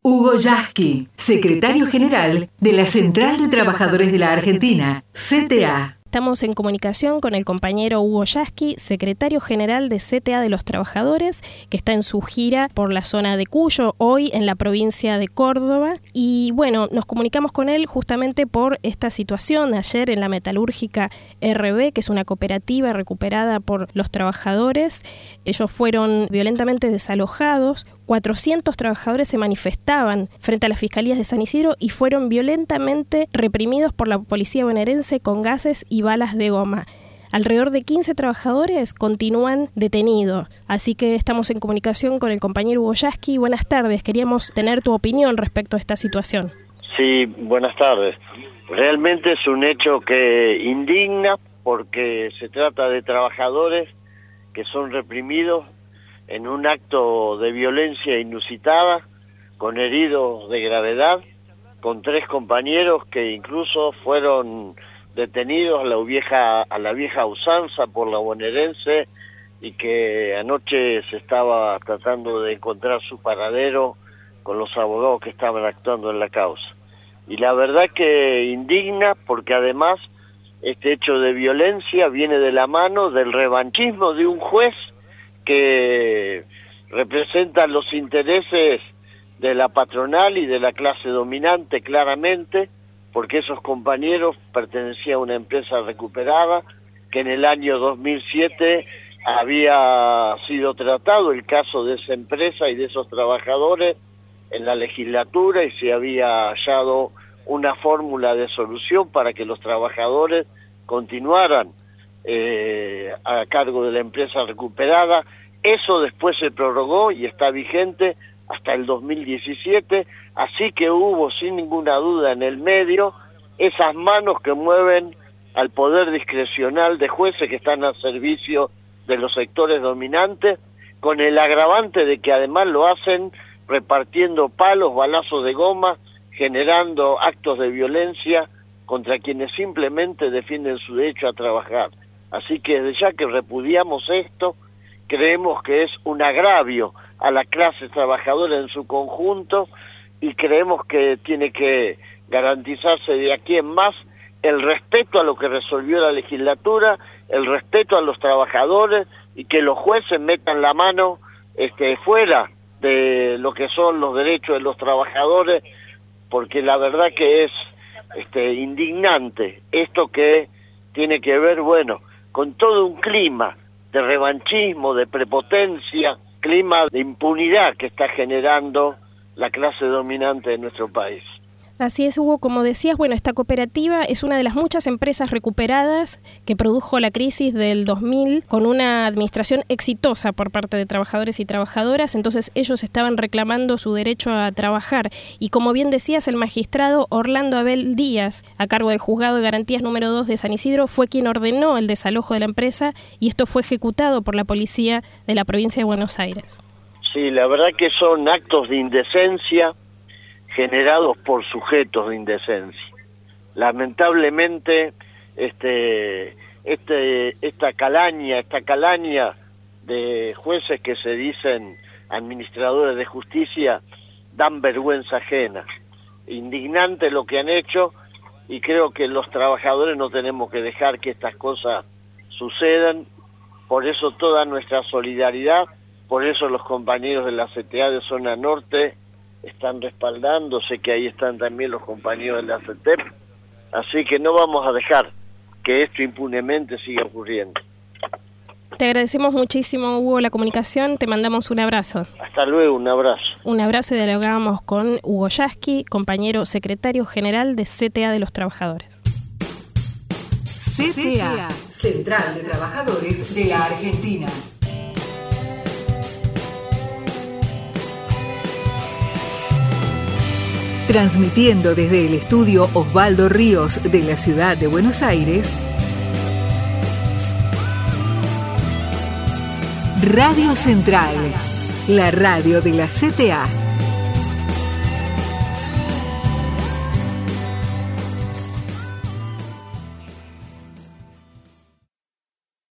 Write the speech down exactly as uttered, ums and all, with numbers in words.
Hugo Yasky, secretario general de la Central de Trabajadores de la Argentina, C T A. Estamos en comunicación con el compañero Hugo Yasky, secretario general de C T A de los Trabajadores, que está en su gira por la zona de Cuyo, hoy en la provincia de Córdoba. Y bueno, nos comunicamos con él justamente por esta situación ayer en la metalúrgica R B, que es una cooperativa recuperada por los trabajadores. Ellos fueron violentamente desalojados. cuatrocientos trabajadores se manifestaban frente a las fiscalías de San Isidro y fueron violentamente reprimidos por la policía bonaerense con gases y balas de goma. Alrededor de quince trabajadores continúan detenidos, así que estamos en comunicación con el compañero Hugo Yasky. Buenas tardes, queríamos tener tu opinión respecto a esta situación. Sí, buenas tardes. Realmente es un hecho que indigna porque se trata de trabajadores que son reprimidos en un acto de violencia inusitada, con heridos de gravedad, con tres compañeros que incluso fueron detenidos a la vieja, a la vieja usanza por la bonaerense y que anoche se estaba tratando de encontrar su paradero con los abogados que estaban actuando en la causa. Y la verdad que indigna porque además este hecho de violencia viene de la mano del revanchismo de un juez que representa los intereses de la patronal y de la clase dominante claramente, porque esos compañeros pertenecían a una empresa recuperada que en el año dos mil siete había sido tratado el caso de esa empresa y de esos trabajadores en la legislatura y se había hallado una fórmula de solución para que los trabajadores continuaran eh, a cargo de la empresa recuperada. Eso después se prorrogó y está vigente hasta el dos mil diecisiete, así que hubo sin ninguna duda en el medio esas manos que mueven al poder discrecional de jueces que están al servicio de los sectores dominantes, con el agravante de que además lo hacen repartiendo palos, balazos de goma, generando actos de violencia contra quienes simplemente defienden su derecho a trabajar. Así que desde ya que repudiamos esto, creemos que es un agravio a la clase trabajadora en su conjunto y creemos que tiene que garantizarse de aquí en más el respeto a lo que resolvió la legislatura, el respeto a los trabajadores y que los jueces metan la mano este, fuera de lo que son los derechos de los trabajadores, porque la verdad que es este, indignante esto que tiene que ver, bueno, con todo un clima de revanchismo, de prepotencia, clima de impunidad que está generando la clase dominante de nuestro país. Así es, Hugo, como decías, bueno, esta cooperativa es una de las muchas empresas recuperadas que produjo la crisis del dos mil con una administración exitosa por parte de trabajadores y trabajadoras, entonces ellos estaban reclamando su derecho a trabajar y como bien decías, el magistrado Orlando Abel Díaz, a cargo del Juzgado de Garantías número dos de San Isidro, fue quien ordenó el desalojo de la empresa y esto fue ejecutado por la policía de la provincia de Buenos Aires. Sí, la verdad que son actos de indecencia generados por sujetos de indecencia. Lamentablemente, este, este, esta calaña, esta calaña de jueces que se dicen administradores de justicia dan vergüenza ajena. Indignante lo que han hecho y creo que los trabajadores no tenemos que dejar que estas cosas sucedan. Por eso toda nuestra solidaridad, por eso los compañeros de la C T A de Zona Norte están respaldando, sé que ahí están también los compañeros de la C E T E P, así que no vamos a dejar que esto impunemente siga ocurriendo. Te agradecemos muchísimo, Hugo, la comunicación, te mandamos un abrazo. Hasta luego, un abrazo. Un abrazo y dialogamos con Hugo Yasky, compañero secretario general de C T A de los Trabajadores. C T A, Central de Trabajadores de la Argentina. Transmitiendo desde el estudio Osvaldo Ríos de la ciudad de Buenos Aires, Radio Central, la radio de la C T A.